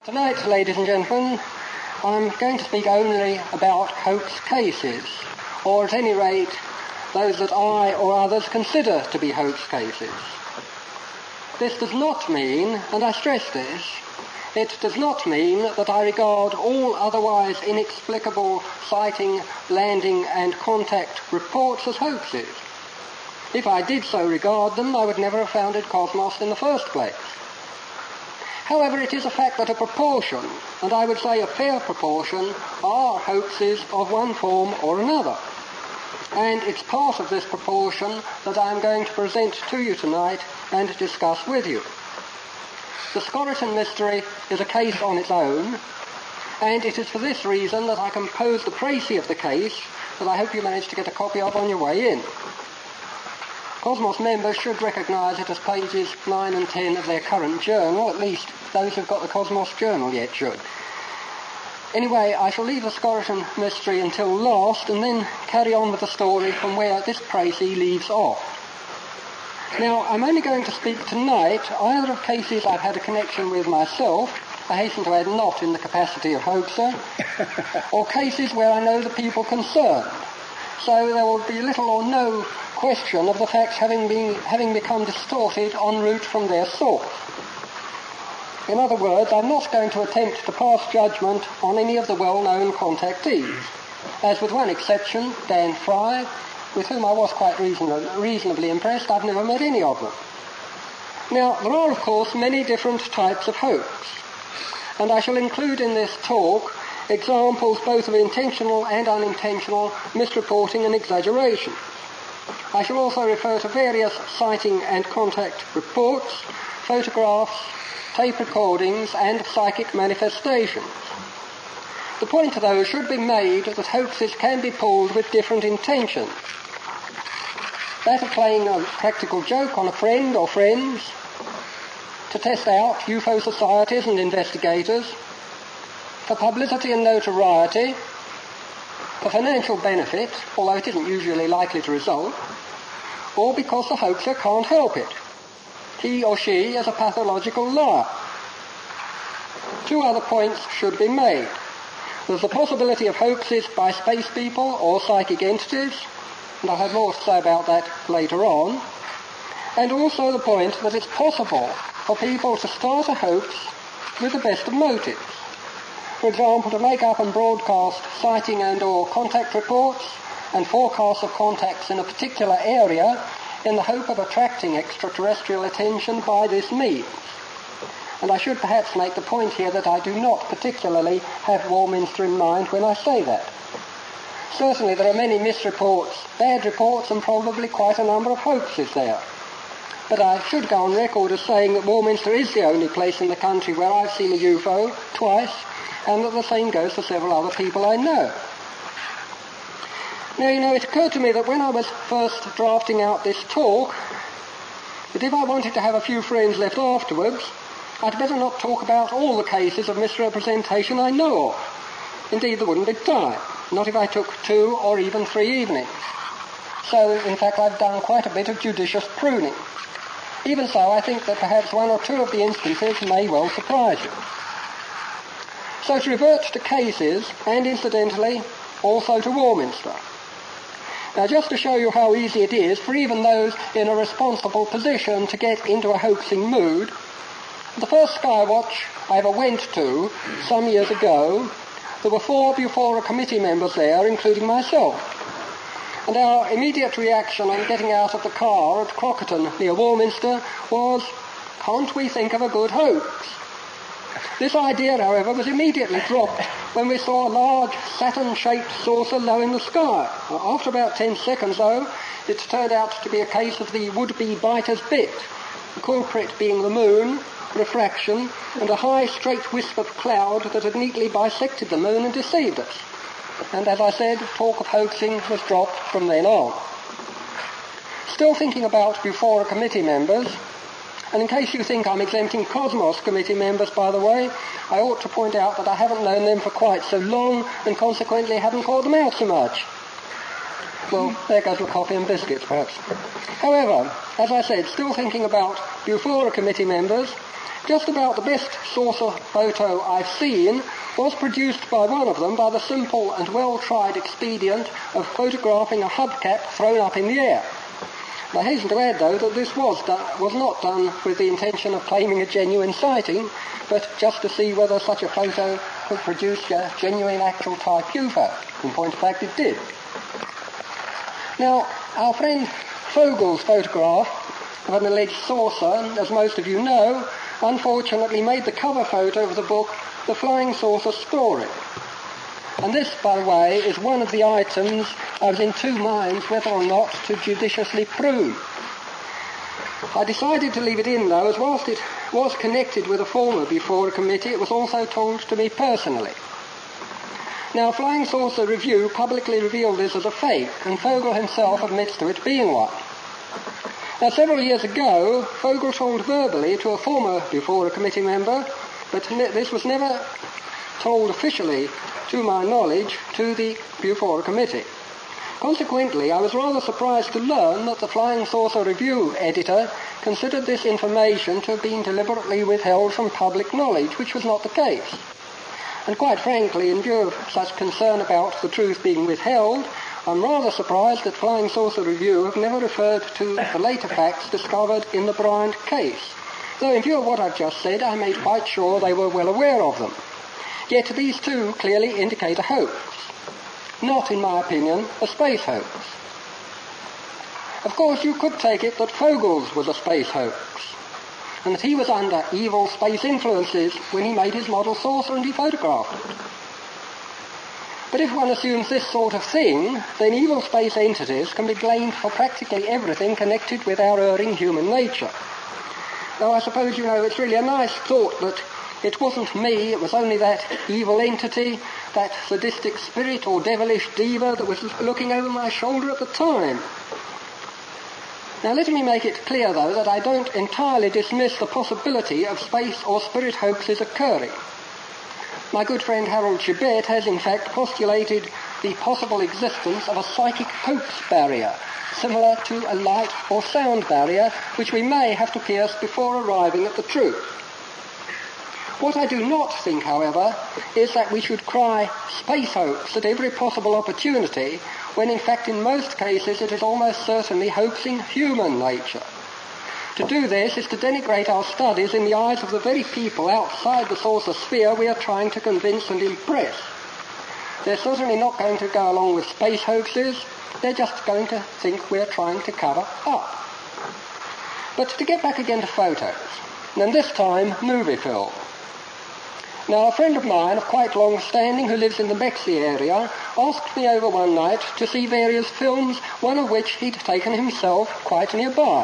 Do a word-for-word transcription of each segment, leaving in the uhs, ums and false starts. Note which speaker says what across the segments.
Speaker 1: Tonight, ladies and gentlemen, I'm going to speak only about hoax cases, or at any rate, those that I or others consider to be hoax cases. This does not mean, and I stress this, it does not mean that I regard all otherwise inexplicable sighting, landing and contact reports as hoaxes. If I did so regard them, I would never have founded Cosmos in the first place. However, it is a fact that a proportion, and I would say a fair proportion, are hoaxes of one form or another. And it's part of this proportion that I'm going to present to you tonight and discuss with you. The Skoriton mystery is a case on its own, and it is for this reason that I composed the précis of the case that I hope you managed to get a copy of on your way in. Cosmos members should recognise it as pages nine and ten of their current journal, at least those who've got the Cosmos journal yet should. Anyway, I shall leave the Skoriton mystery until last and then carry on with the story from where this précis leaves off. Now, I'm only going to speak tonight either of cases I've had a connection with myself, I hasten to add not in the capacity of hoaxer, or cases where I know the people concerned. So there will be little or no question of the facts having been having become distorted en route from their source. In other words, I'm not going to attempt to pass judgment on any of the well-known contactees, as with one exception, Dan Fry, with whom I was quite reason- reasonably impressed. I've never met any of them. Now, there are, of course, many different types of hoax, and I shall include in this talk examples both of intentional and unintentional misreporting and exaggeration. I shall also refer to various sighting and contact reports, photographs, tape recordings and psychic manifestations. The point of those should be made that hoaxes can be pulled with different intentions. That of playing a practical joke on a friend or friends, to test out U F O societies and investigators, for publicity and notoriety, for financial benefit, although it isn't usually likely to result, or because the hoaxer can't help it. He or she is a pathological liar. Two other points should be made. There's the possibility of hoaxes by space people or psychic entities, and I'll have more to say about that later on, and also the point that it's possible for people to start a hoax with the best of motives. For example, to make up and broadcast sighting and or contact reports and forecasts of contacts in a particular area in the hope of attracting extraterrestrial attention by this means. And I should perhaps make the point here that I do not particularly have Warminster in mind when I say that. Certainly there are many misreports, bad reports, and probably quite a number of hoaxes there. But I should go on record as saying that Warminster is the only place in the country where I've seen a U F O twice, and that the same goes for several other people I know. Now, you know, it occurred to me that when I was first drafting out this talk, that if I wanted to have a few friends left afterwards, I'd better not talk about all the cases of misrepresentation I know of. Indeed, there wouldn't be time, not if I took two or even three evenings. So, in fact, I've done quite a bit of judicious pruning. Even so, I think that perhaps one or two of the instances may well surprise you. So to revert to cases, and incidentally, also to Warminster. Now, just to show you how easy it is for even those in a responsible position to get into a hoaxing mood, the first Skywatch I ever went to, some years ago, there were four Bufora committee members there, including myself. And our immediate reaction on getting out of the car at Crockerton near Warminster was, can't we think of a good hoax? This idea, however, was immediately dropped when we saw a large Saturn-shaped saucer low in the sky. After about ten seconds, though, it turned out to be a case of the would-be biter's bit, the culprit being the moon, refraction, and a high straight wisp of cloud that had neatly bisected the moon and deceived us. And as I said, talk of hoaxing was dropped from then on. Still thinking about Bufora committee members, and in case you think I'm exempting Cosmos committee members, by the way, I ought to point out that I haven't known them for quite so long and consequently haven't called them out so much. Well, there goes my coffee and biscuits, perhaps. However, as I said, still thinking about Bufora committee members, Just about the best saucer photo I've seen was produced by one of them by the simple and well-tried expedient of photographing a hubcap thrown up in the air. I hasten to add, though, that this was, done, was not done with the intention of claiming a genuine sighting, but just to see whether such a photo could produce a genuine actual type U F O. In point of fact, it did. Now, our friend Vogel's photograph of an alleged saucer, as most of you know, unfortunately made the cover photo of the book The Flying Saucer Story. And this, by the way, is one of the items I was in two minds whether or not to judiciously prove. I decided to leave it in, though, as whilst it was connected with a former before a committee, it was also told to me personally. Now, Flying Saucer Review publicly revealed this as a fake, and Vogel himself admits to it being one. Now, several years ago, Vogel told verbally to a former before a committee member, but ne- this was never told officially, to my knowledge, to the Bufora committee. Consequently, I was rather surprised to learn that the Flying Saucer Review editor considered this information to have been deliberately withheld from public knowledge, which was not the case. And quite frankly, in view of such concern about the truth being withheld, I'm rather surprised that Flying Saucer Review have never referred to the later facts discovered in the Bryant case, though in view of what I've just said, I made quite sure they were well aware of them. Yet these two clearly indicate a hoax. Not, in my opinion, a space hoax. Of course, you could take it that Vogel's was a space hoax, and that he was under evil space influences when he made his model saucer and he photographed it. But if one assumes this sort of thing, then evil space entities can be blamed for practically everything connected with our erring human nature. Though I suppose, you know, it's really a nice thought that it wasn't me, it was only that evil entity, that sadistic spirit or devilish diva that was looking over my shoulder at the time. Now let me make it clear, though, that I don't entirely dismiss the possibility of space or spirit hoaxes occurring. My good friend Harold Chibet has in fact postulated the possible existence of a psychic hoax barrier, similar to a light or sound barrier, which we may have to pierce before arriving at the truth. What I do not think, however, is that we should cry space hoax at every possible opportunity, when in fact in most cases it is almost certainly hoaxing human nature. To do this is to denigrate our studies in the eyes of the very people outside the saucer sphere we are trying to convince and impress. They're certainly not going to go along with space hoaxes, they're just going to think we're trying to cover up. But to get back again to photos, and this time movie film. Now, a friend of mine of quite long standing who lives in the Bexley area asked me over one night to see various films, one of which he'd taken himself quite nearby.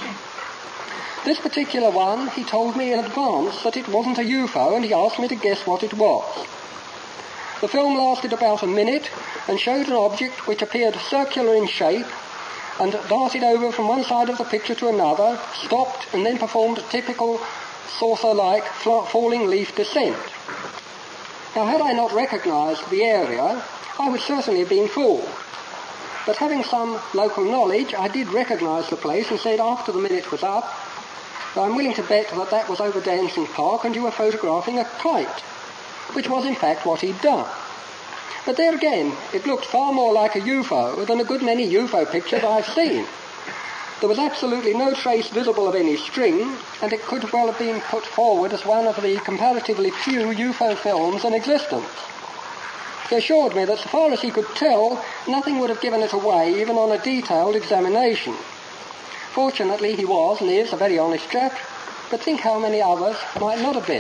Speaker 1: This particular one, he told me in advance that it wasn't a U F O, and he asked me to guess what it was. The film lasted about a minute and showed an object which appeared circular in shape and darted over from one side of the picture to another, stopped, and then performed a typical saucer-like falling leaf descent. Now, had I not recognised the area, I would certainly have been fooled. But having some local knowledge, I did recognise the place and said after the minute was up, I'm willing to bet that that was over Dancing Park and you were photographing a kite, which was in fact what he'd done. But there again, it looked far more like a U F O than a good many U F O pictures I've seen. There was absolutely no trace visible of any string, and it could well have been put forward as one of the comparatively few U F O films in existence. He assured me that so far as he could tell, nothing would have given it away, even on a detailed examination. Fortunately, he was, and is, a very honest chap, but think how many others might not have been.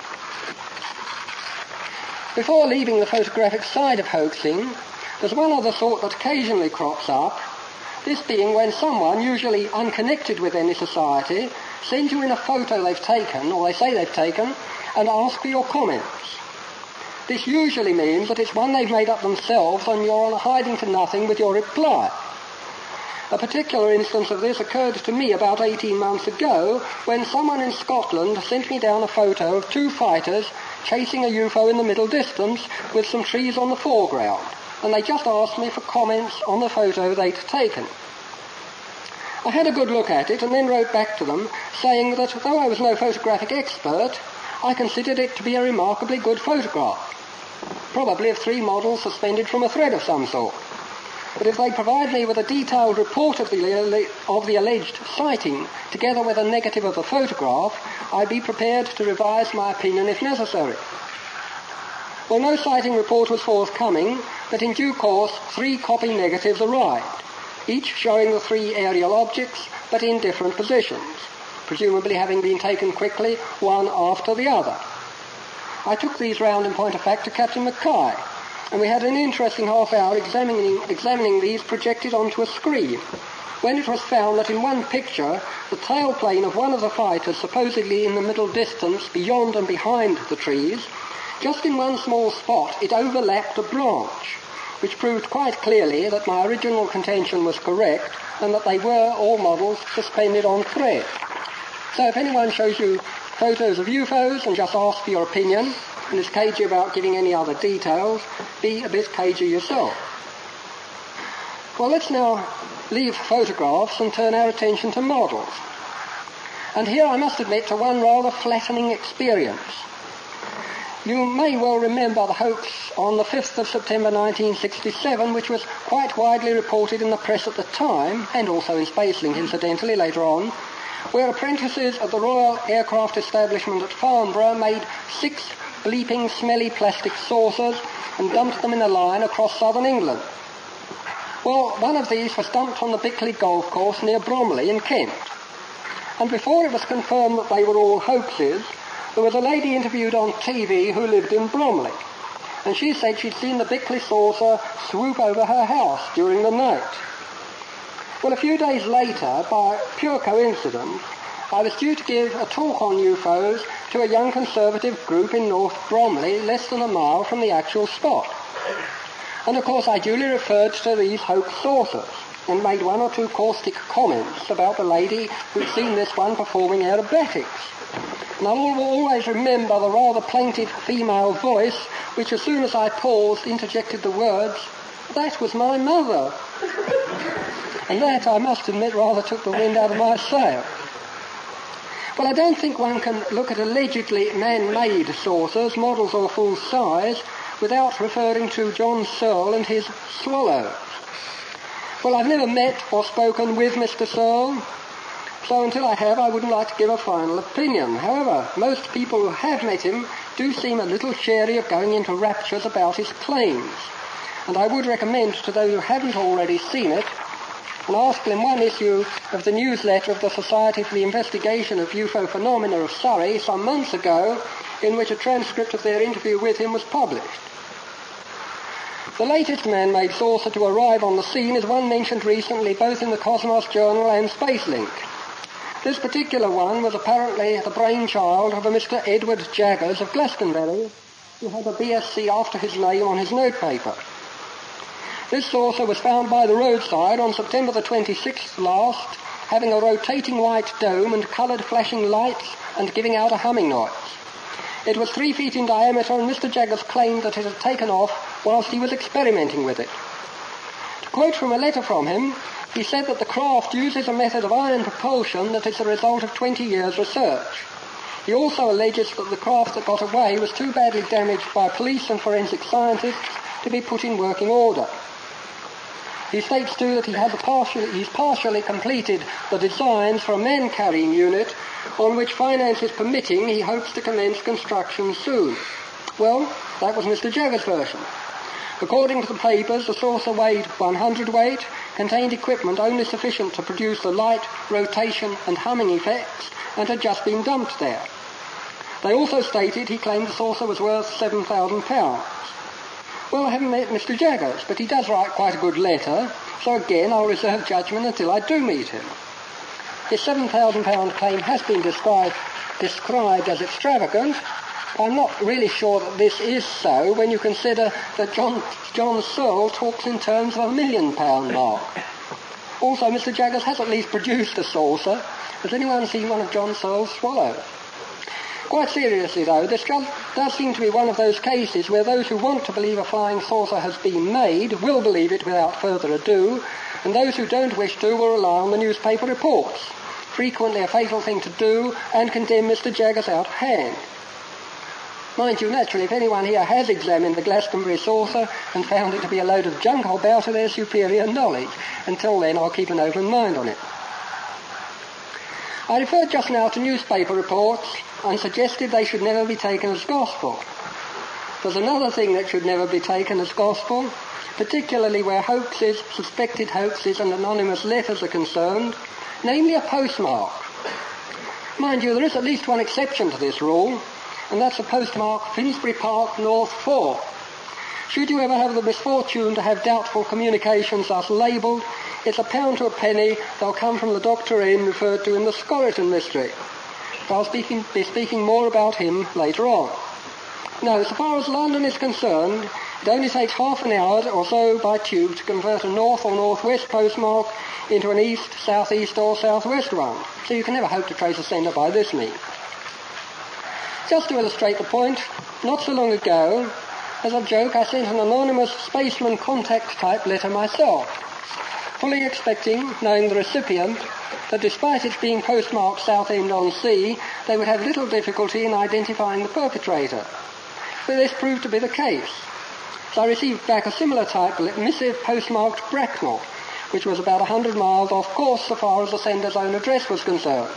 Speaker 1: Before leaving the photographic side of hoaxing, there's one other thought that occasionally crops up, this being when someone, usually unconnected with any society, sends you in a photo they've taken, or they say they've taken, and ask for your comments. This usually means that it's one they've made up themselves and you're on a hiding to nothing with your reply. A particular instance of this occurred to me about eighteen months ago when someone in Scotland sent me down a photo of two fighters chasing a U F O in the middle distance with some trees on the foreground, and they just asked me for comments on the photo they'd taken. I had a good look at it and then wrote back to them saying that though I was no photographic expert, I considered it to be a remarkably good photograph, probably of three models suspended from a thread of some sort. But if they provide me with a detailed report of the, of the alleged sighting, together with a negative of the photograph, I'd be prepared to revise my opinion if necessary. Well, no sighting report was forthcoming, but in due course three copy negatives arrived, each showing the three aerial objects, but in different positions, presumably having been taken quickly, one after the other. I took these round, in point of fact, to Captain Mackay, and we had an interesting half hour examining, examining these projected onto a screen, when it was found that in one picture, the tailplane of one of the fighters, supposedly in the middle distance beyond and behind the trees, just in one small spot it overlapped a branch, which proved quite clearly that my original contention was correct and that they were, all models, suspended on thread. So if anyone shows you photos of U F Os and just asks for your opinion, and is cagey about giving any other details, be a bit cagey yourself. Well, let's now leave photographs and turn our attention to models. And here I must admit to one rather flattening experience. You may well remember the hoax on the fifth of September nineteen sixty-seven, which was quite widely reported in the press at the time, and also in Spacelink incidentally later on, where apprentices at the Royal Aircraft Establishment at Farnborough made six bleeping smelly plastic saucers and dumped them in a line across southern England. Well, one of these was dumped on the Bickley golf course near Bromley in Kent. And before it was confirmed that they were all hoaxes, there was a lady interviewed on T V who lived in Bromley, and she said she'd seen the Bickley saucer swoop over her house during the night. Well, a few days later, by pure coincidence, I was due to give a talk on U F Os to a young conservative group in North Bromley, less than a mile from the actual spot. And of course I duly referred to these hoax saucers and made one or two caustic comments about the lady who'd seen this one performing aerobatics. And I'll always remember the rather plaintive female voice which, as soon as I paused, interjected the words, "That was my mother." And that, I must admit, rather took the wind out of my sail. Well, I don't think one can look at allegedly man-made saucers, models or full size, without referring to John Searle and his swallows. Well, I've never met or spoken with Mister Searle, so until I have, I wouldn't like to give a final opinion. However, most people who have met him do seem a little chary of going into raptures about his claims, and I would recommend to those who haven't already seen it an article in one issue of the newsletter of the Society for the Investigation of U F O Phenomena of Surrey some months ago, in which a transcript of their interview with him was published. The latest man-made saucer to arrive on the scene is one mentioned recently both in the Cosmos Journal and Spacelink. This particular one was apparently the brainchild of a Mister Edward Jaggers of Glastonbury, who had a B S c after his name on his notepaper. This saucer was found by the roadside on September the twenty-sixth last, having a rotating white dome and coloured flashing lights and giving out a humming noise. It was three feet in diameter, and Mister Jaggers claimed that it had taken off whilst he was experimenting with it. To quote from a letter from him, he said that the craft uses a method of iron propulsion that is the result of twenty years' research. He also alleges that the craft that got away was too badly damaged by police and forensic scientists to be put in working order. He states too that he has a partially, he's partially completed the designs for a man-carrying unit on which, finances permitting, he hopes to commence construction soon. Well, that was Mister Jaggers' version. According to the papers, the saucer weighed one hundred weight, contained equipment only sufficient to produce the light, rotation and humming effects, and had just been dumped there. They also stated he claimed the saucer was worth seven thousand pounds. Well, I haven't met Mister Jaggers, but he does write quite a good letter, so again I'll reserve judgment until I do meet him. His seven thousand pound claim has been described, described as extravagant. I'm not really sure that this is so when you consider that John, John Searle talks in terms of a million pound mark. Also, Mister Jaggers has at least produced a saucer. Has anyone seen one of John Searle's swallows? Quite seriously, though, this does seem to be one of those cases where those who want to believe a flying saucer has been made will believe it without further ado, and those who don't wish to will rely on the newspaper reports. Frequently a fatal thing to do, and condemn Mister Jaggers out of hand. Mind you, naturally, if anyone here has examined the Glastonbury saucer and found it to be a load of junk, I'll bow to their superior knowledge. Until then, I'll keep an open mind on it. I referred just now to newspaper reports and suggested they should never be taken as gospel. There's another thing that should never be taken as gospel, particularly where hoaxes, suspected hoaxes and anonymous letters are concerned, namely a postmark. Mind you, there is at least one exception to this rule, and that's the postmark Finsbury Park, North four. Should you ever have the misfortune to have doubtful communications thus labelled, it's a pound to a penny. They'll come from the Doctor N referred to in the Scorriton mystery. I'll speaking, be speaking more about him later on. Now, as far as London is concerned, it only takes half an hour or so by tube to convert a north or northwest postmark into an east, southeast or southwest one, so you can never hope to trace a sender by this means. Just to illustrate the point, not so long ago, as a joke, I sent an anonymous spaceman contact type letter myself, fully expecting, knowing the recipient, that despite its being postmarked Southend-on-Sea, they would have little difficulty in identifying the perpetrator. But this proved to be the case. So I received back a similar type missive postmarked Bracknell, which was about one hundred miles off course so far as the sender's own address was concerned.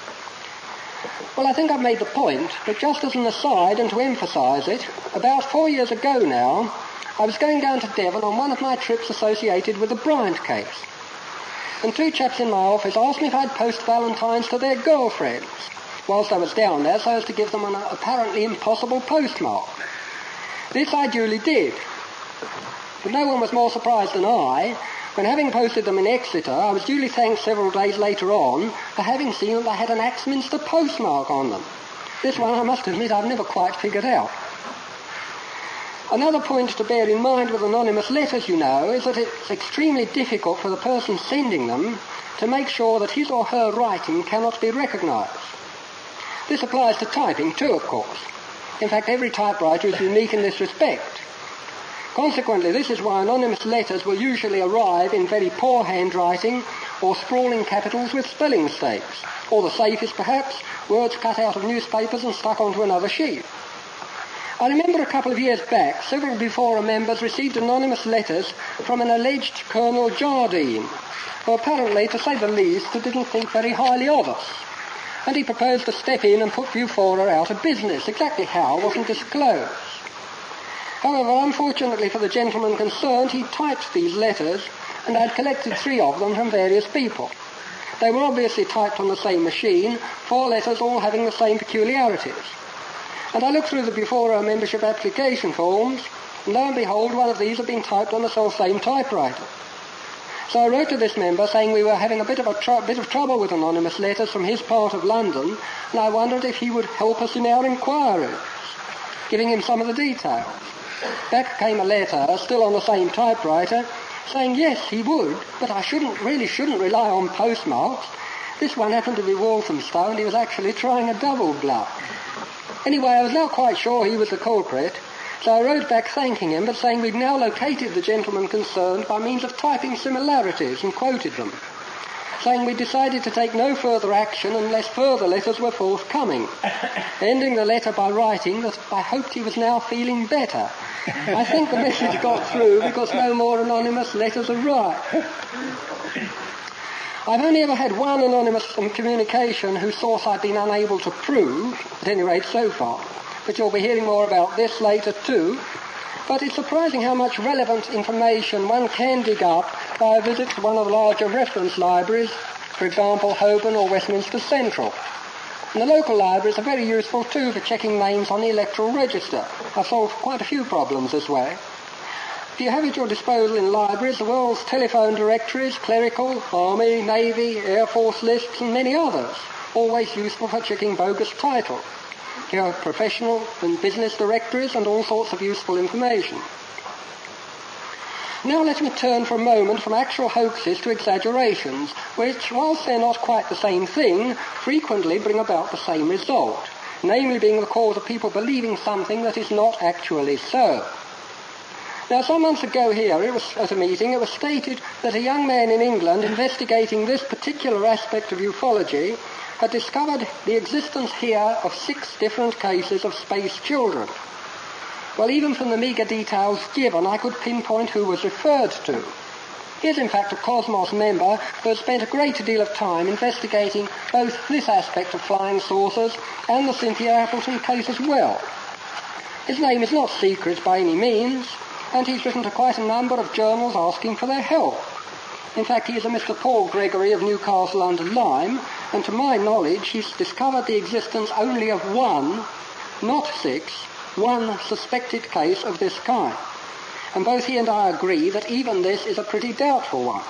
Speaker 1: Well, I think I've made the point, but just as an aside and to emphasise it, about four years ago now, I was going down to Devon on one of my trips associated with the Bryant case. And two chaps in my office asked me if I'd post valentines to their girlfriends, whilst I was down there, so as to give them an apparently impossible postmark. This I duly did. But no one was more surprised than I, when having posted them in Exeter, I was duly thanked several days later on for having seen that they had an Axminster postmark on them. This one, I must admit, I've never quite figured out. Another point to bear in mind with anonymous letters, you know, is that it's extremely difficult for the person sending them to make sure that his or her writing cannot be recognised. This applies to typing too, of course. In fact, every typewriter is unique in this respect. Consequently, this is why anonymous letters will usually arrive in very poor handwriting or sprawling capitals with spelling mistakes, or the safest perhaps, words cut out of newspapers and stuck onto another sheet. I remember a couple of years back, several Befora members received anonymous letters from an alleged Colonel Jardine, who apparently, to say the least, didn't think very highly of us. And he proposed to step in and put Bufora out of business. Exactly how wasn't disclosed. However, unfortunately for the gentleman concerned, he typed these letters, and I'd collected three of them from various people. They were obviously typed on the same machine, four letters all having the same peculiarities. And I looked through the Bufora membership application forms, and lo and behold, one of these had been typed on the self-same typewriter. So I wrote to this member saying we were having a bit of a tr- bit of trouble with anonymous letters from his part of London, and I wondered if he would help us in our inquiries, giving him some of the details. Back came a letter, still on the same typewriter, saying yes, he would, but I shouldn't really shouldn't rely on postmarks. This one happened to be Walthamstow, and he was actually trying a double bluff. Anyway, I was now quite sure he was the culprit, so I wrote back thanking him, but saying we'd now located the gentleman concerned by means of typing similarities and quoted them, saying we decided to take no further action unless further letters were forthcoming, ending the letter by writing that I hoped he was now feeling better. I think the message got through because no more anonymous letters arrived. I've only ever had one anonymous communication whose source I've been unable to prove, at any rate so far, but you'll be hearing more about this later too. But it's surprising how much relevant information one can dig up by a visit to one of the larger reference libraries, for example, Holborn or Westminster Central. And the local libraries are very useful too for checking names on the electoral register. I've solved quite a few problems this way. If you have at your disposal in libraries the world's telephone directories, clerical, army, navy, air force lists and many others, always useful for checking bogus titles. Here are professional and business directories and all sorts of useful information. Now let me turn for a moment from actual hoaxes to exaggerations, which, whilst they're not quite the same thing, frequently bring about the same result, namely being the cause of people believing something that is not actually so. Now, some months ago here, it was, at a meeting, it was stated that a young man in England investigating this particular aspect of ufology had discovered the existence here of six different cases of space children. Well, even from the meagre details given, I could pinpoint who was referred to. He is, in fact, a Cosmos member who has spent a great deal of time investigating both this aspect of flying saucers and the Cynthia Appleton case as well. His name is not secret by any means, and he's written to quite a number of journals asking for their help. In fact, he is a Mister Paul Gregory of Newcastle under Lyme, and to my knowledge, he's discovered the existence only of one, not six, one suspected case of this kind. And both he and I agree that even this is a pretty doubtful one.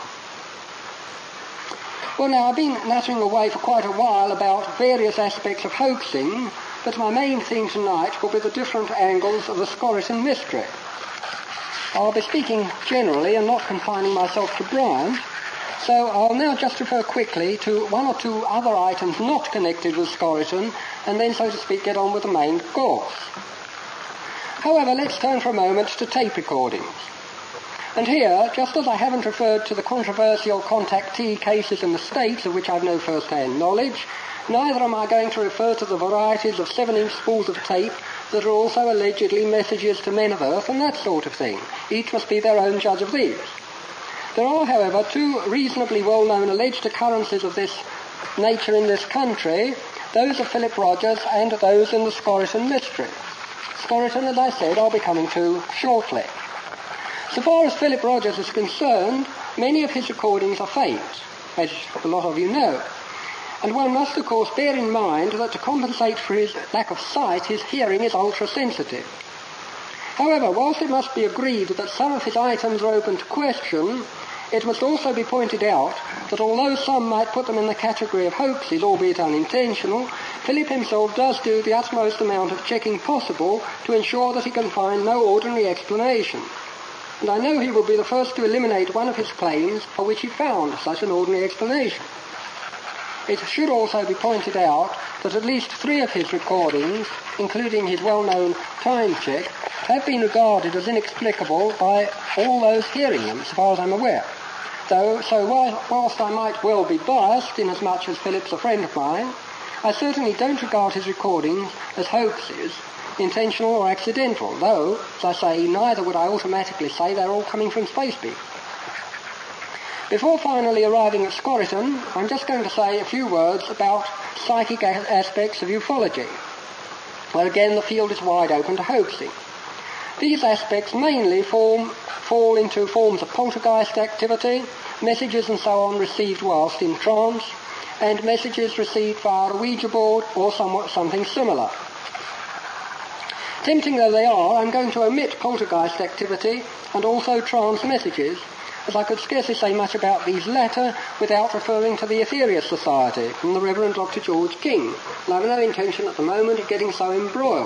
Speaker 1: Well, now, I've been nattering away for quite a while about various aspects of hoaxing, but my main theme tonight will be the different angles of the Skoriton mystery. I'll be speaking generally and not confining myself to Bryant, so I'll now just refer quickly to one or two other items not connected with Skoriton, and then, so to speak, get on with the main course. However, let's turn for a moment to tape recordings. And here, just as I haven't referred to the controversial contactee cases in the States, of which I've no first-hand knowledge, neither am I going to refer to the varieties of seven-inch spools of tape that are also allegedly messages to men of Earth and that sort of thing. Each must be their own judge of these. There are, however, two reasonably well-known alleged occurrences of this nature in this country, those of Philip Rogers and those in the Skoriton mystery. Skoriton, as I said, I'll be coming to shortly. So far as Philip Rogers is concerned, many of his recordings are faked, as a lot of you know. And one must, of course, bear in mind that to compensate for his lack of sight, his hearing is ultra-sensitive. However, whilst it must be agreed that some of his items are open to question, it must also be pointed out that although some might put them in the category of hoaxes, albeit unintentional, Philip himself does do the utmost amount of checking possible to ensure that he can find no ordinary explanation. And I know he will be the first to eliminate one of his claims for which he found such an ordinary explanation. It should also be pointed out that at least three of his recordings, including his well-known time check, have been regarded as inexplicable by all those hearing them, so far as I'm aware. Though, so whilst I might well be biased, inasmuch as Philip's a friend of mine, I certainly don't regard his recordings as hoaxes, intentional or accidental, though, as I say, neither would I automatically say they're all coming from Spacebeak. Before finally arriving at Skoriton, I'm just going to say a few words about psychic a- aspects of ufology, where again the field is wide open to hoaxing. These aspects mainly form, fall into forms of poltergeist activity, messages and so on received whilst in trance, and messages received via a Ouija board or somewhat something similar. Tempting though they are, I'm going to omit poltergeist activity and also trance messages, as I could scarcely say much about these latter without referring to the Aetherius Society from the Reverend Doctor George King, and I have no intention at the moment of getting so embroiled.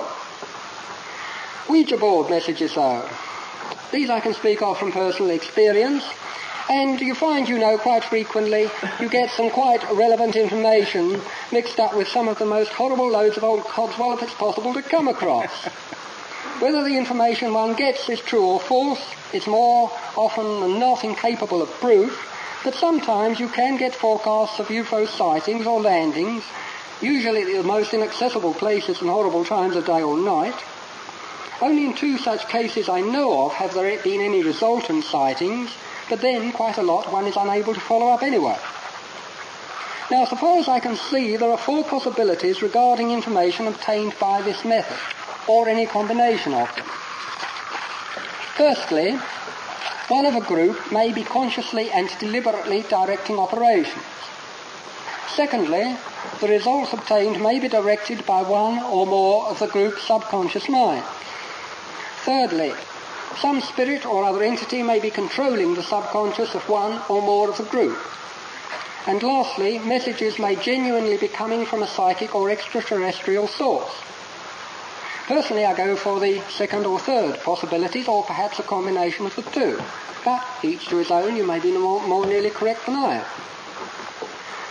Speaker 1: Ouija board messages, though. These I can speak of from personal experience, and you find, you know, quite frequently you get some quite relevant information mixed up with some of the most horrible loads of old codswallop it's possible to come across. Whether the information one gets is true or false, it's more often than not incapable of proof, but sometimes you can get forecasts of U F O sightings or landings, usually at the most inaccessible places and horrible times of day or night. Only in two such cases I know of have there been any resultant sightings, but then quite a lot one is unable to follow up anyway. Now, so far as I can see, there are four possibilities regarding information obtained by this method, or any combination of them. Firstly, one of a group may be consciously and deliberately directing operations. Secondly, the results obtained may be directed by one or more of the group's subconscious mind. Thirdly, some spirit or other entity may be controlling the subconscious of one or more of the group. And lastly, messages may genuinely be coming from a psychic or extraterrestrial source. Personally, I go for the second or third possibilities, or perhaps a combination of the two. But each to his own, you may be more, more nearly correct than I am.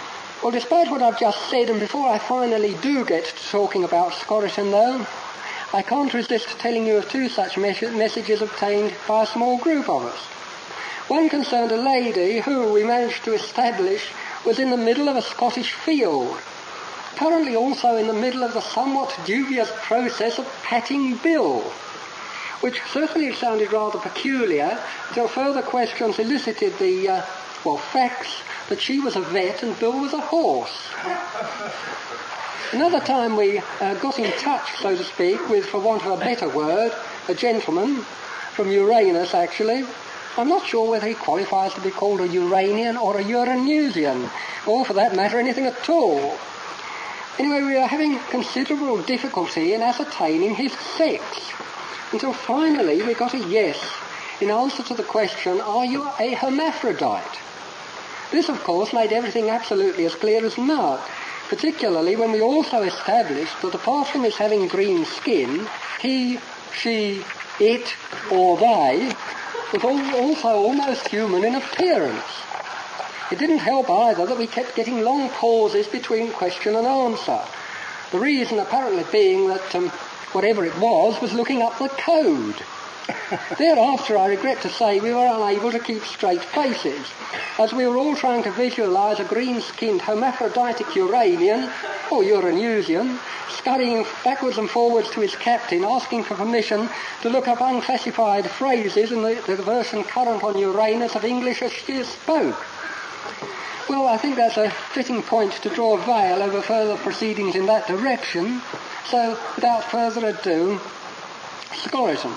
Speaker 1: Well, despite what I've just said, and before I finally do get to talking about Scoriton, though, I can't resist telling you of two such mes- messages obtained by a small group of us. One concerned a lady who, we managed to establish, was in the middle of a Scottish field, apparently also in the middle of the somewhat dubious process of patting Bill, which certainly sounded rather peculiar until further questions elicited the, uh, well, facts that she was a vet and Bill was a horse. Another time we uh, got in touch, so to speak, with, for want of a better word, a gentleman from Uranus, actually. I'm not sure whether he qualifies to be called a Uranian or a Uranusian, or for that matter, anything at all. Anyway, we were having considerable difficulty in ascertaining his sex, until finally we got a yes in answer to the question, are you a hermaphrodite? This, of course, made everything absolutely as clear as mud, particularly when we also established that apart from his having green skin, he, she, it, or they was also almost human in appearance. It didn't help either that we kept getting long pauses between question and answer, the reason apparently being that um, whatever it was was looking up the code. Thereafter, I regret to say, we were unable to keep straight faces, as we were all trying to visualise a green-skinned hermaphroditic Uranian, or Uranusian, scurrying backwards and forwards to his captain, asking for permission to look up unclassified phrases in the, the version current on Uranus of English as she spoke. Well, I think that's a fitting point to draw a veil over further proceedings in that direction, so without further ado, Scoriton.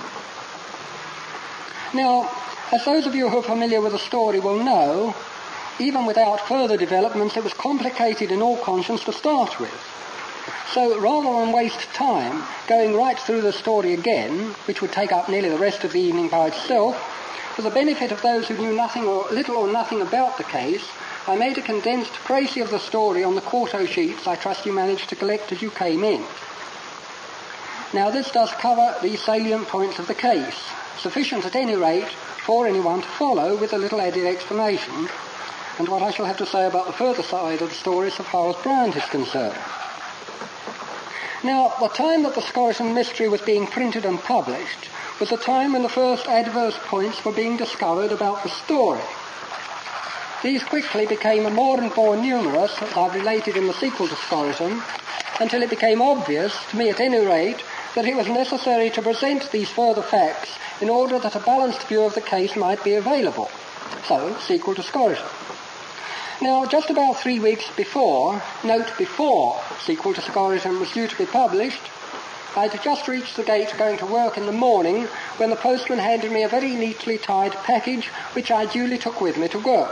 Speaker 1: Now, as those of you who are familiar with the story will know, even without further developments, it was complicated in all conscience to start with. So rather than waste time going right through the story again, which would take up nearly the rest of the evening by itself, for the benefit of those who knew nothing or little or nothing about the case, I made a condensed précis of the story on the quarto sheets I trust you managed to collect as you came in. Now, this does cover the salient points of the case, sufficient at any rate for anyone to follow with a little added explanation, and what I shall have to say about the further side of the story so far as Bryant is concerned. Now, the time that the Scoriton mystery was being printed and published was the time when the first adverse points were being discovered about the story. These quickly became more and more numerous, as I've related in the sequel to Scoriton, until it became obvious, to me at any rate, that it was necessary to present these further facts in order that a balanced view of the case might be available. So, sequel to Scoriton. Now, just about three weeks before, note before, sequel to Scoriton was due to be published, I'd just reached the gate going to work in the morning when the postman handed me a very neatly tied package which I duly took with me to work.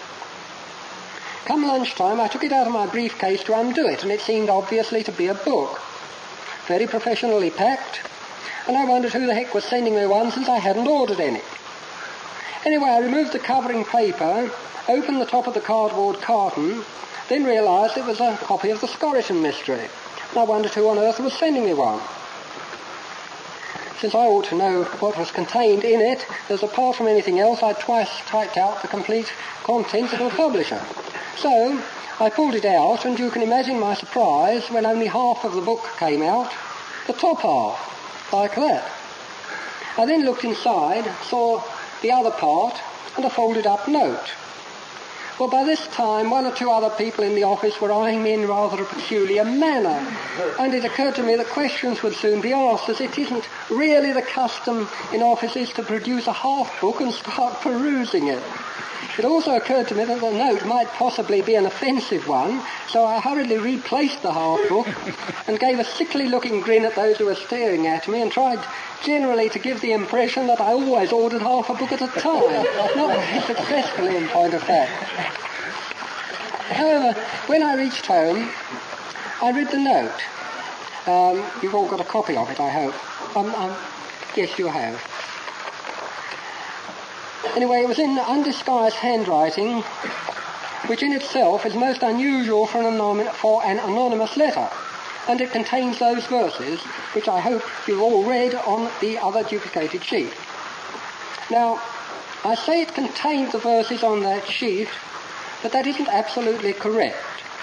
Speaker 1: Come lunchtime, I took it out of my briefcase to undo it, and it seemed obviously to be a book. Very professionally packed, and I wondered who the heck was sending me one since I hadn't ordered any. Anyway, I removed the covering paper, opened the top of the cardboard carton, then realised it was a copy of the Scoriton mystery, and I wondered who on earth was sending me one. Since I ought to know what was contained in it, as apart from anything else, I'd twice typed out the complete contents of the publisher. So, I pulled it out, and you can imagine my surprise when only half of the book came out, the top half, like that. I then looked inside, saw the other part, and a folded up note. Well, by this time, one or two other people in the office were eyeing me in rather a peculiar manner, and it occurred to me that questions would soon be asked, as it isn't really the custom in offices to produce a half book and start perusing it. It also occurred to me that the note might possibly be an offensive one, so I hurriedly replaced the half book and gave a sickly-looking grin at those who were staring at me and tried generally to give the impression that I always ordered half a book at a time, not successfully in point of fact. However, when I reached home, I read the note. Um, you've all got a copy of it, I hope. Um, um, yes, you have. Anyway, it was in undisguised handwriting, which in itself is most unusual for an, anom- for an anonymous letter, and it contains those verses, which I hope you've all read on the other duplicated sheet. Now, I say it contained the verses on that sheet, but that isn't absolutely correct.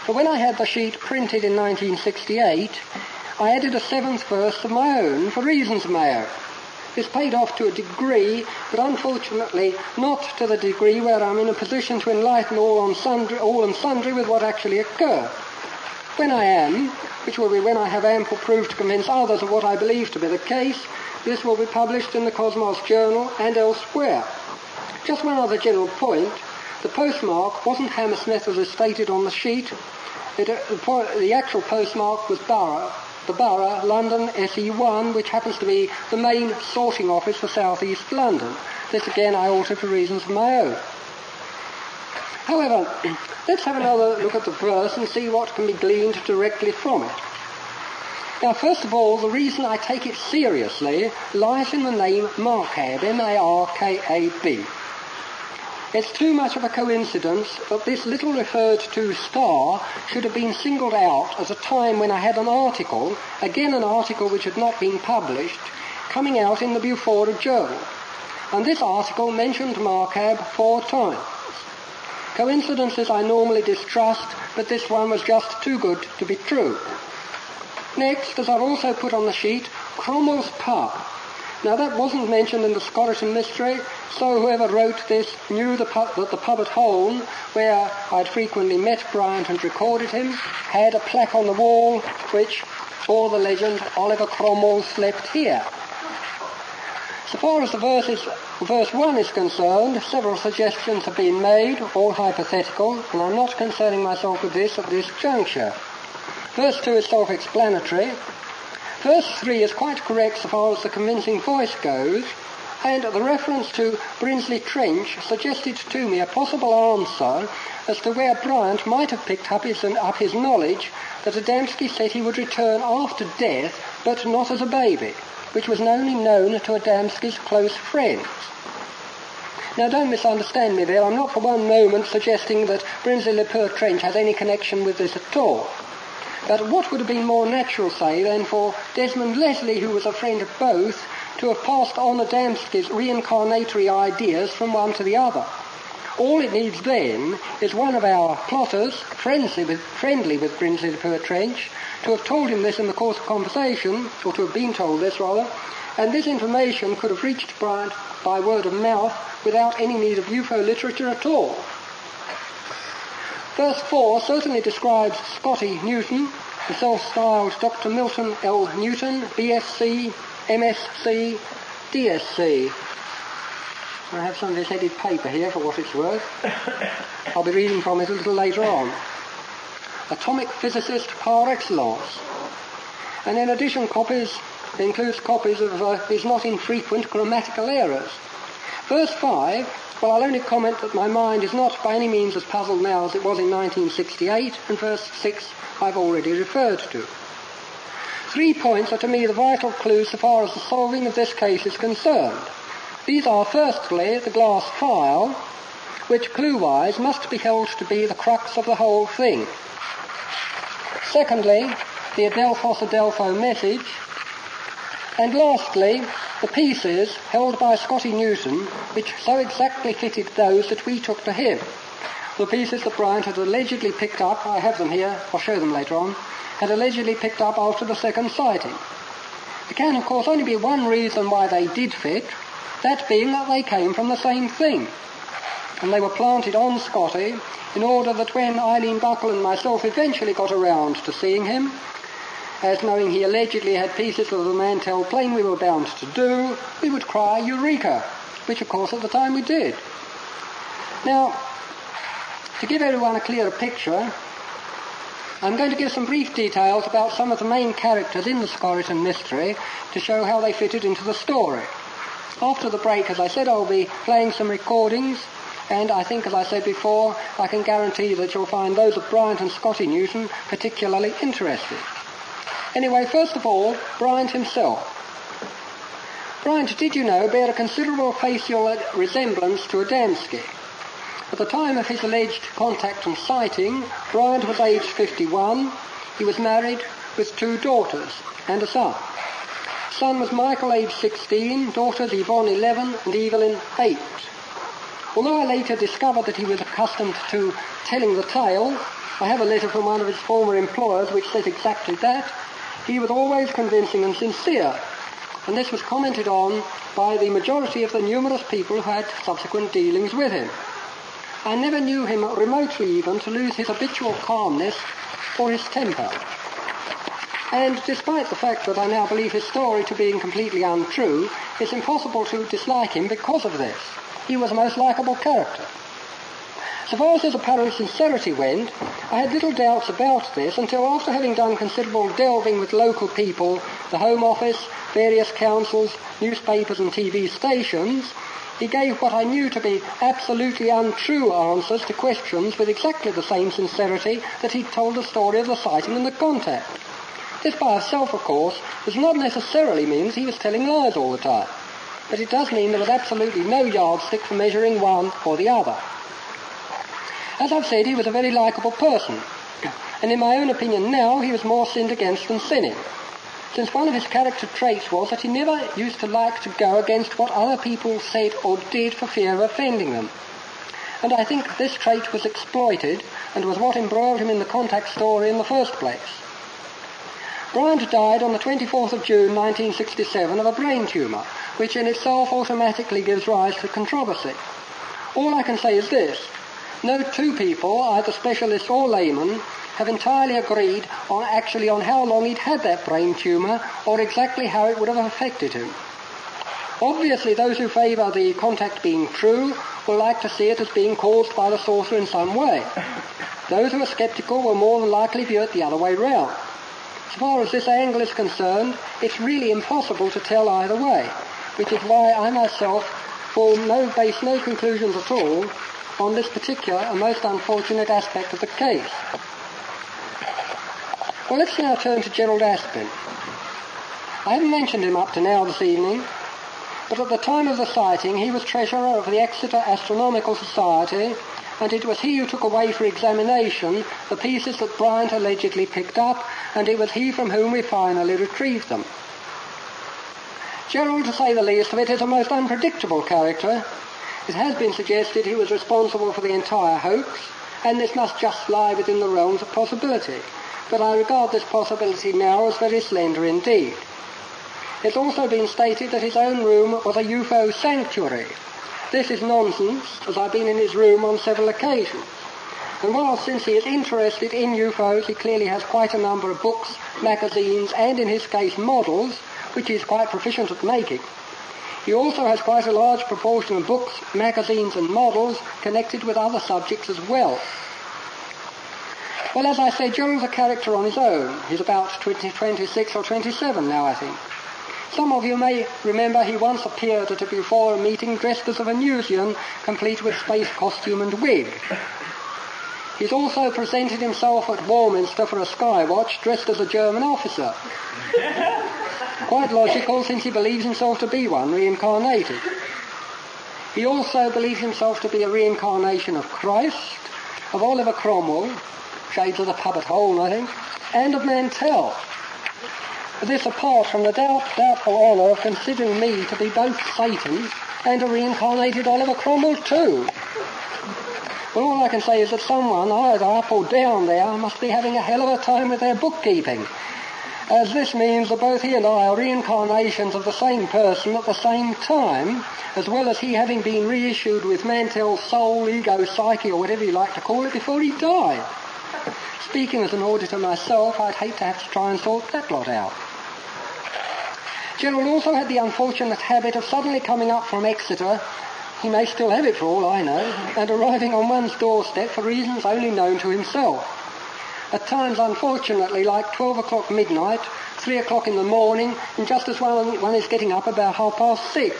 Speaker 1: But when I had the sheet printed in nineteen sixty-eight, I added a seventh verse of my own for reasons of my own. This paid off to a degree, but unfortunately not to the degree where I'm in a position to enlighten all, on sundry, all and sundry with what actually occurred. When I am, which will be when I have ample proof to convince others of what I believe to be the case, this will be published in the Cosmos Journal and elsewhere. Just one other general point. The postmark wasn't Hammersmith as is stated on the sheet. It, uh, the, point, the actual postmark was Borough. The Borough, London, S E one, which happens to be the main sorting office for South East London. This again I altered for reasons of my own. However, let's have another look at the verse and see what can be gleaned directly from it. Now, first of all, the reason I take it seriously lies in the name Markab, M A R K A B. It's too much of a coincidence that this little referred to star should have been singled out at a time when I had an article, again an article which had not been published, coming out in the Bufora Journal. And this article mentioned Markab four times. Coincidences I normally distrust, but this one was just too good to be true. Next, as I've also put on the sheet, Cromwell's Pub. Now that wasn't mentioned in the Scoriton Mystery, so whoever wrote this knew the pub, that the pub at Holne, where I'd frequently met Bryant and recorded him, had a plaque on the wall which bore the legend, Oliver Cromwell slept here. So far as the verses, verse one is concerned, several suggestions have been made, all hypothetical, and I'm not concerning myself with this at this juncture. Verse two is self-explanatory. Verse three is quite correct so far as the convincing voice goes, and the reference to Brinsley Trench suggested to me a possible answer as to where Bryant might have picked up his, up his knowledge that Adamski said he would return after death, but not as a baby, which was only known to Adamski's close friends. Now, don't misunderstand me there. I'm not for one moment suggesting that Brinsley Le Poer Trench has any connection with this at all. But what would have been more natural, say, than for Desmond Leslie, who was a friend of both, to have passed on Adamski's reincarnatory ideas from one to the other? All it needs then is one of our plotters, friendly with, friendly with Brinsley Le Poer Trench, to have told him this in the course of conversation, or to have been told this rather, and this information could have reached Bryant by word of mouth without any need of U F O literature at all. Verse four certainly describes Scotty Newton, the self-styled Doctor Milton L. Newton, B S c, M S c, D S c. I have some of this headed paper here for what it's worth. I'll be reading from it a little later on. Atomic physicist par excellence. And in addition, copies includes copies of uh, his not infrequent grammatical errors. Verse five, well, I'll only comment that my mind is not by any means as puzzled now as it was in nineteen sixty-eight, and verse six I've already referred to. Three points are to me the vital clues so far as the solving of this case is concerned. These are, firstly, the glass phial, which clue-wise must be held to be the crux of the whole thing. Secondly, the Adelphos Adelpho message. And lastly, the pieces held by Scotty Newton, which so exactly fitted those that we took to him. The pieces that Bryant had allegedly picked up, I have them here, I'll show them later on, had allegedly picked up after the second sighting. There can, of course, only be one reason why they did fit, that being that they came from the same thing. And they were planted on Scotty in order that when Eileen Buckle and myself eventually got around to seeing him, as knowing he allegedly had pieces of the Mantell plane we were bound to do, we would cry, Eureka, which of course at the time we did. Now, to give everyone a clearer picture, I'm going to give some brief details about some of the main characters in the Scoriton Mystery to show how they fitted into the story. After the break, as I said, I'll be playing some recordings, and I think, as I said before, I can guarantee that you'll find those of Bryant and Scotty Newton particularly interesting. Anyway, first of all, Bryant himself. Bryant, did you know, bear a considerable facial resemblance to Adamski. At the time of his alleged contact and sighting, Bryant was aged fifty-one. He was married with two daughters and a son. Son was Michael, aged sixteen, daughters Yvonne, eleven, and Evelyn, eight. Although I later discovered that he was accustomed to telling the tale, I have a letter from one of his former employers which says exactly that, he was always convincing and sincere, and this was commented on by the majority of the numerous people who had subsequent dealings with him. I never knew him remotely even to lose his habitual calmness or his temper. And despite the fact that I now believe his story to be completely untrue, it's impossible to dislike him because of this. He was a most likeable character. So far as his apparent sincerity went, I had little doubts about this until after having done considerable delving with local people, the Home Office, various councils, newspapers and T V stations, he gave what I knew to be absolutely untrue answers to questions with exactly the same sincerity that he'd told the story of the sighting and the contact. This by itself, of course, does not necessarily mean he was telling lies all the time, but it does mean there was absolutely no yardstick for measuring one or the other. As I've said, he was a very likeable person, and in my own opinion now he was more sinned against than sinning, since one of his character traits was that he never used to like to go against what other people said or did for fear of offending them. And I think this trait was exploited and was what embroiled him in the contact story in the first place. Bryant died on the twenty-fourth of June nineteen sixty-seven of a brain tumour, which in itself automatically gives rise to controversy. All I can say is this: no two people, either specialists or laymen, have entirely agreed on actually on how long he'd had that brain tumour or exactly how it would have affected him. Obviously, those who favour the contact being true will like to see it as being caused by the saucer in some way. Those who are sceptical will more than likely view it the other way round. As far as this angle is concerned, it's really impossible to tell either way, which is why I myself form no base no conclusions at all on this particular and most unfortunate aspect of the case. Well, let's now turn to Gerald Aspin. I haven't mentioned him up to now this evening, but at the time of the sighting he was treasurer of the Exeter Astronomical Society, and it was he who took away for examination the pieces that Bryant allegedly picked up, and it was he from whom we finally retrieved them. Gerald, to say the least of it, is a most unpredictable character. It has been suggested he was responsible for the entire hoax, and this must just lie within the realms of possibility, but I regard this possibility now as very slender indeed. It's also been stated that his own room was a U F O sanctuary. This is nonsense, as I've been in his room on several occasions. And while since he is interested in U F Os, he clearly has quite a number of books, magazines, and in his case models, which he is quite proficient at making. He also has quite a large proportion of books, magazines and models connected with other subjects as well. Well, as I say, Gerald's a character on his own. He's about twenty, twenty-six or twenty-seven now, I think. Some of you may remember he once appeared at a before meeting dressed as a Venusian, complete with space costume and wig. He's also presented himself at Warminster for a Skywatch dressed as a German officer. Quite logical, since he believes himself to be one, reincarnated. He also believes himself to be a reincarnation of Christ, of Oliver Cromwell, shades of the pub at Holne, I think, and of Mantell. This apart from the doubt, doubtful honour of considering me to be both Satan and a reincarnated Oliver Cromwell too. Well, all I can say is that someone, either up or down there, must be having a hell of a time with their bookkeeping, as this means that both he and I are reincarnations of the same person at the same time, as well as he having been reissued with Mantell's soul, ego, psyche, or whatever you like to call it, before he died. Speaking as an auditor myself, I'd hate to have to try and sort that lot out. Gerald also had the unfortunate habit of suddenly coming up from Exeter, he may still have it for all I know, and arriving on one's doorstep for reasons only known to himself. At times, unfortunately, like twelve o'clock midnight, three o'clock in the morning, and just as one, one is getting up about half past six.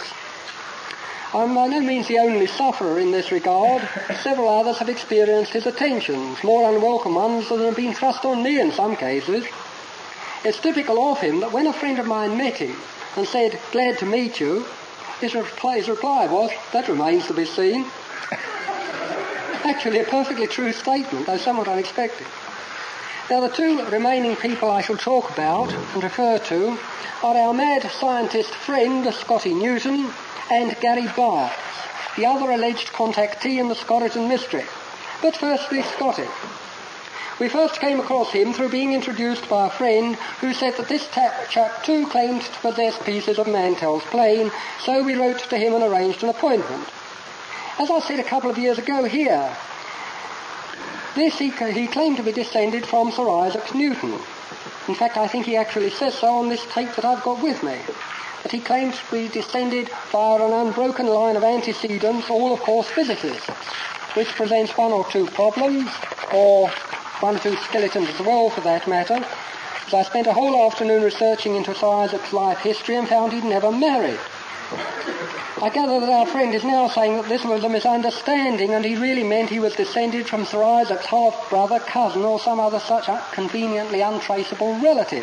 Speaker 1: I'm by no means the only sufferer in this regard. Several others have experienced his attentions, more unwelcome ones than have been thrust on me in some cases. It's typical of him that when a friend of mine met him and said, "Glad to meet you," his reply, his reply was, "That remains to be seen." Actually a perfectly true statement, though somewhat unexpected. Now the two remaining people I shall talk about and refer to are our mad scientist friend, Scotty Newton, and Gary Byers. the other alleged contactee in the Scottish mystery. But firstly, Scotty. We first came across him through being introduced by a friend who said that this tap chap too claimed to possess pieces of Mantell's plane, so we wrote to him and arranged an appointment. As I said a couple of years ago here, this he, he claimed to be descended from Sir Isaac Newton. In fact, I think he actually says so on this tape that I've got with me. But he claimed to be descended via an unbroken line of antecedents, all of course physicists, which presents one or two problems, or one or two skeletons as well for that matter, as I spent a whole afternoon researching into Sir Isaac's life history and found he'd never married. I gather that our friend is now saying that this was a misunderstanding and he really meant he was descended from Sir Isaac's half-brother, cousin, or some other such conveniently untraceable relative.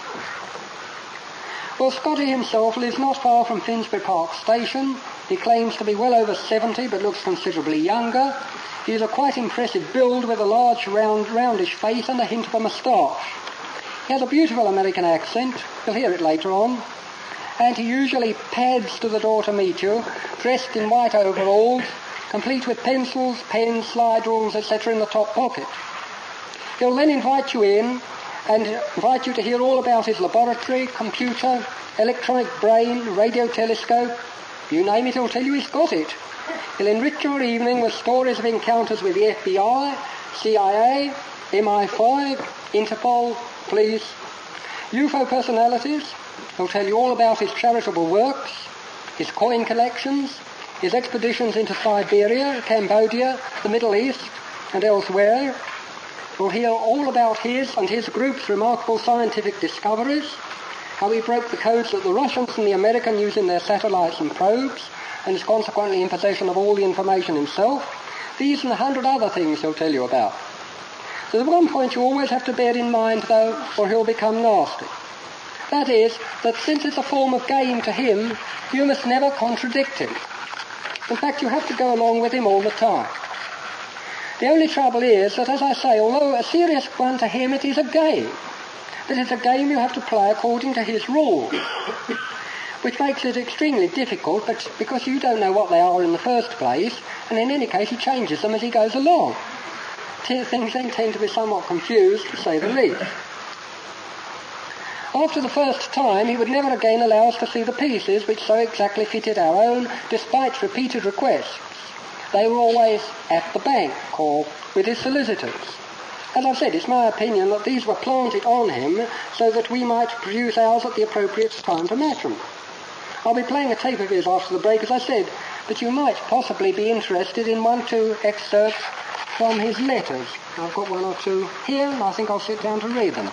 Speaker 1: Well, Scotty himself lives not far from Finsbury Park Station. He claims to be well over seventy, but looks considerably younger. He is a quite impressive build with a large, round, roundish face and a hint of a moustache. He has a beautiful American accent. You'll hear it later on. And he usually pads to the door to meet you, dressed in white overalls, complete with pencils, pens, slide rules, et cetera in the top pocket. He'll then invite you in and invite you to hear all about his laboratory, computer, electronic brain, radio telescope. You name it, he'll tell you he's got it. He'll enrich your evening with stories of encounters with the F B I, C I A, M I five, Interpol, police, U F O personalities. He'll tell you all about his charitable works, his coin collections, his expeditions into Siberia, Cambodia, the Middle East, and elsewhere. You'll hear all about his and his group's remarkable scientific discoveries, how he broke the codes that the Russians and the Americans use in their satellites and probes, and is consequently in possession of all the information himself. These and a hundred other things he'll tell you about. There's one point you always have to bear in mind, though, or he'll become nasty. That is, that since it's a form of game to him, you must never contradict him. In fact, you have to go along with him all the time. The only trouble is that, as I say, although a serious one to him, it is a game. But it's a game you have to play according to his rules, which makes it extremely difficult, but because you don't know what they are in the first place, and in any case he changes them as he goes along. Things then tend to be somewhat confused, to say the least. After the first time, he would never again allow us to see the pieces which so exactly fitted our own, despite repeated requests. They were always at the bank, or with his solicitors. As I've said, it's my opinion that these were planted on him so that we might produce ours at the appropriate time to match them. I'll be playing a tape of his after the break, as I said, but you might possibly be interested in one or two excerpts from his letters. I've got one or two here, and I think I'll sit down to read them.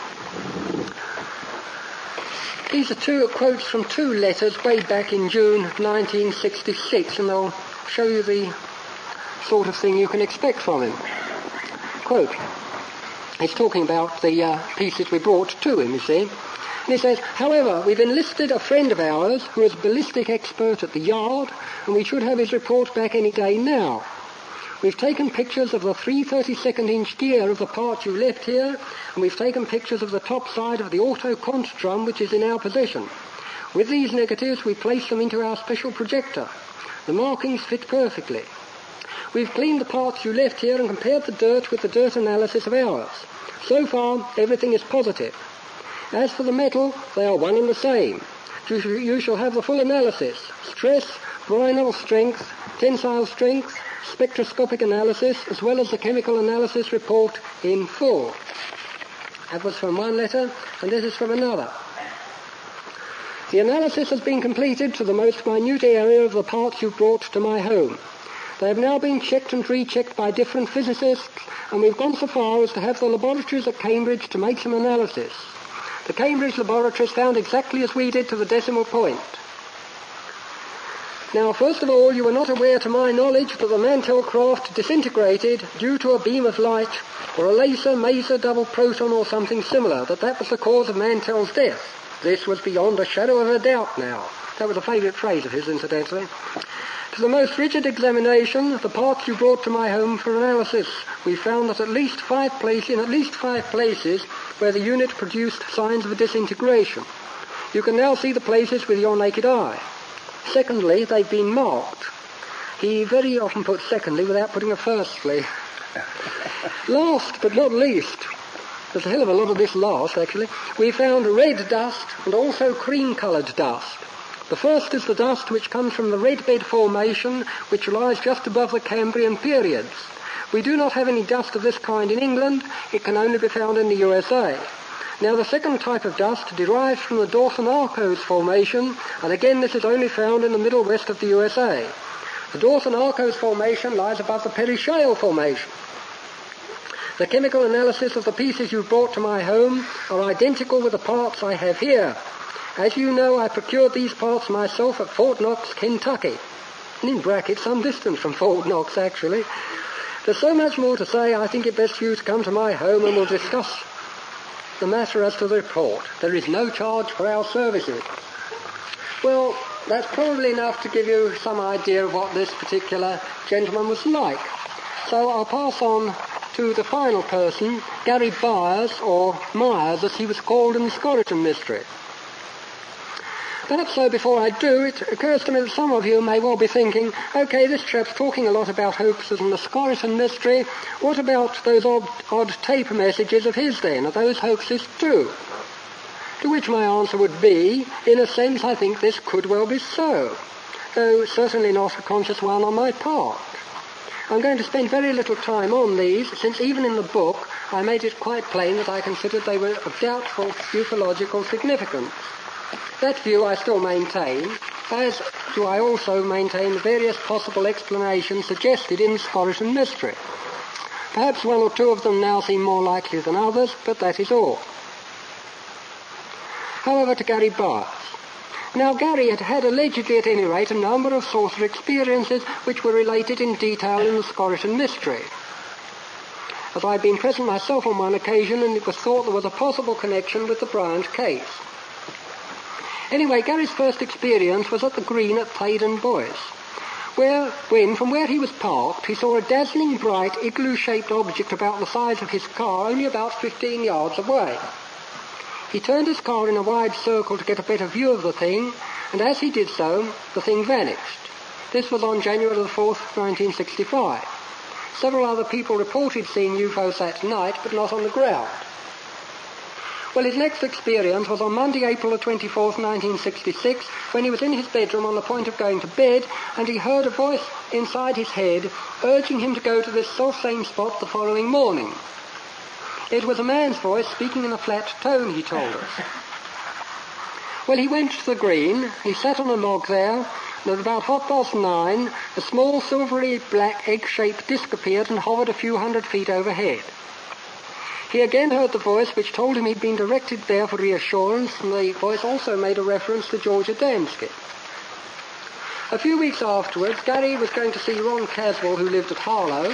Speaker 1: These are two quotes from two letters way back in June nineteen sixty-six, and they'll show you the sort of thing you can expect from him. Quote, he's talking about the uh, pieces we brought to him, you see. And he says, however, we've enlisted a friend of ours who is a ballistic expert at the Yard, and we should have his report back any day now. We've taken pictures of the three thirty-second inch gear of the part you left here, and we've taken pictures of the top side of the auto-cont drum which is in our possession. With these negatives, we place them into our special projector. The markings fit perfectly. We've cleaned the parts you left here and compared the dirt with the dirt analysis of ours. So far, everything is positive. As for the metal, they are one and the same. You shall have the full analysis. Stress, Brinell strength, tensile strength, spectroscopic analysis, as well as the chemical analysis report in full. That was from one letter, and this is from another. The analysis has been completed to the most minute area of the parts you brought to my home. They have now been checked and rechecked by different physicists, and we've gone so far as to have the laboratories at Cambridge to make some analysis. The Cambridge laboratories found exactly as we did to the decimal point. Now, first of all, you were not aware, to my knowledge, that the Mantell craft disintegrated due to a beam of light, or a laser, maser, double proton, or something similar, that that was the cause of Mantell's death. This was beyond a shadow of a doubt now. That was a favourite phrase of his, incidentally. To the most rigid examination of the parts you brought to my home for analysis, we found that at least five places, in at least five places where the unit produced signs of disintegration. You can now see the places with your naked eye. Secondly, they've been marked. He very often puts secondly without putting a firstly. Last but not least, there's a hell of a lot of this last actually, we found red dust and also cream-coloured dust. The first is the dust which comes from the Red Bed Formation, which lies just above the Cambrian periods. We do not have any dust of this kind in England. It can only be found in the U S A. Now, the second type of dust derives from the Dawson-Arkose Formation, and again this is only found in the middle west of the U S A. The Dawson-Arkose Formation lies above the Perry Shale Formation. The chemical analysis of the pieces you brought to my home are identical with the parts I have here. As you know, I procured these parts myself at Fort Knox, Kentucky. And in brackets, some distance from Fort Knox, actually. There's so much more to say, I think it best for you to come to my home and we'll discuss the matter as to the report. There is no charge for our services. Well, that's probably enough to give you some idea of what this particular gentleman was like. So I'll pass on to the final person, Gary Byers, or Myers, as he was called in the Skoriton Mystery. Perhaps so before I do, it occurs to me that some of you may well be thinking, OK, this chap's talking a lot about hoaxes and the Skoriton Mystery. What about those odd, odd tape messages of his then? Are those hoaxes too? To which my answer would be, in a sense, I think this could well be so, though certainly not a conscious one on my part. I'm going to spend very little time on these, since even in the book I made it quite plain that I considered they were of doubtful ufological significance. That view I still maintain, as do I also maintain the various possible explanations suggested in the Skoriton Mystery. Perhaps one or two of them now seem more likely than others, but that is all. However, to Gary Byers. Now, Gary had had allegedly, at any rate, a number of saucer experiences which were related in detail in the Skoriton Mystery. As I had been present myself on one occasion, and it was thought there was a possible connection with the Bryant case. Anyway, Gary's first experience was at the green at Thaden Boyce, where, when, from where he was parked, he saw a dazzling bright igloo-shaped object about the size of his car only about fifteen yards away. He turned his car in a wide circle to get a better view of the thing, and as he did so, the thing vanished. This was on January the fourth, nineteen sixty-five. Several other people reported seeing U F Os that night, but not on the ground. Well, his next experience was on Monday, April the twenty-fourth, nineteen sixty-six, when he was in his bedroom on the point of going to bed, and he heard a voice inside his head urging him to go to this self-same spot the following morning. It was a man's voice speaking in a flat tone, he told us. Well, he went to the green, he sat on a log there, and at about half past nine, a small silvery black egg-shaped disc appeared and hovered a few hundred feet overhead. He again heard the voice which told him he'd been directed there for reassurance, and the voice also made a reference to George Adamski. A few weeks afterwards, Gary was going to see Ron Caswell, who lived at Harlow,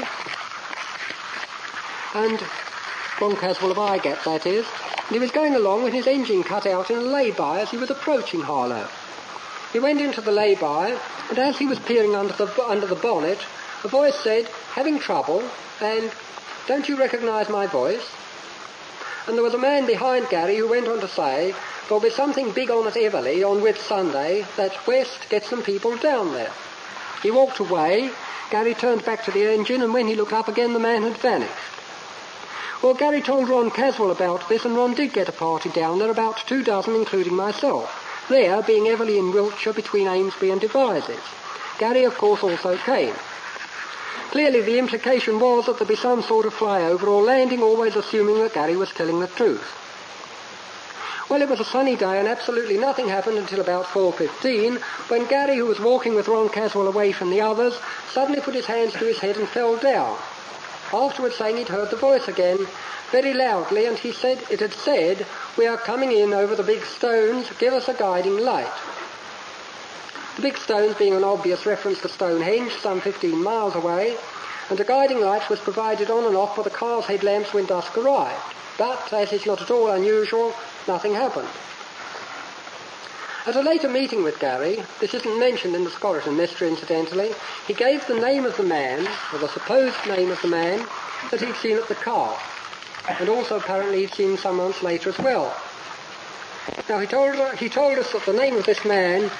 Speaker 1: and Ron Caswell of Highgate, that is, and he was going along with his engine cut out in a lay-by as he was approaching Harlow. He went into the lay-by, and as he was peering under the, under the bonnet, a voice said, "Having trouble?" and "Don't you recognise my voice?" And there was a man behind Gary who went on to say, "There'll be something big on at Everley on Whit Sunday, that West gets some people down there." He walked away, Gary turned back to the engine, and when he looked up again the man had vanished. Well, Gary told Ron Caswell about this, and Ron did get a party down there, about two dozen including myself, there being Everley in Wiltshire between Amesbury and Devizes. Gary, of course, also came. Clearly the implication was that there'd be some sort of flyover or landing, always assuming that Gary was telling the truth. Well, it was a sunny day and absolutely nothing happened until about four fifteen, when Gary, who was walking with Ron Caswell away from the others, suddenly put his hands to his head and fell down, afterwards saying he'd heard the voice again, very loudly, and he said it had said, "We are coming in over the big stones, give us a guiding light." The big stones being an obvious reference to Stonehenge, some fifteen miles away, and a guiding light was provided on and off for the car's headlamps when dusk arrived. But, as is not at all unusual, nothing happened. At a later meeting with Gary, this isn't mentioned in the Skoriton Mystery incidentally, he gave the name of the man, or the supposed name of the man, that he'd seen at the car, and also apparently he'd seen some months later as well. Now he told, he told us that the name of this man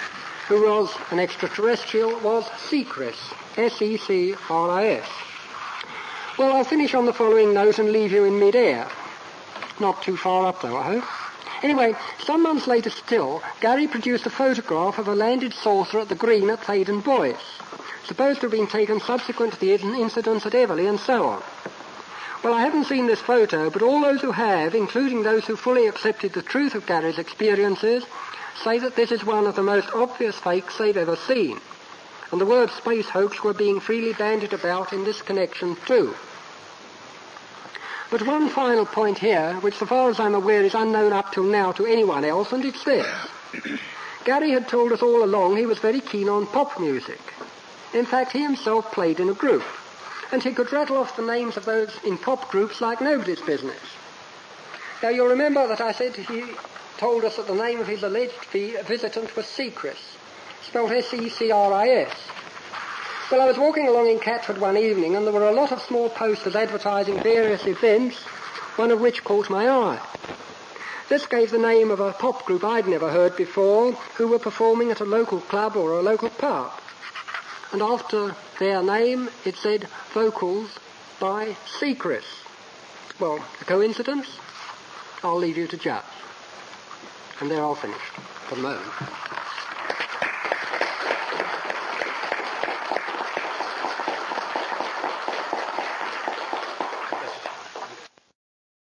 Speaker 1: who was an extraterrestrial, was Secris, S E C R I S. Well, I'll finish on the following note and leave you in mid-air. Not too far up, though, I hope. Anyway, some months later still, Gary produced a photograph of a landed saucer at the Green at Thaden Boyce, supposed to have been taken subsequent to the incidents at Everley and so on. Well, I haven't seen this photo, but all those who have, including those who fully accepted the truth of Gary's experiences, say that this is one of the most obvious fakes they've ever seen. And the word space hoax were being freely bandied about in this connection too. But one final point here, which so far as I'm aware is unknown up till now to anyone else, and it's this. Gary had told us all along he was very keen on pop music. In fact, he himself played in a group, and he could rattle off the names of those in pop groups like nobody's business. Now, you'll remember that I said he told us that the name of his alleged visitant was Secris, spelled S E C R I S. Well, I was walking along in Catford one evening, and there were a lot of small posters advertising various events, one of which caught my eye. This gave the name of a pop group I'd never heard before, who were performing at a local club or a local pub. And after their name, it said vocals by Secris. Well, a coincidence? I'll leave you to judge. And there I'll finish for the moment.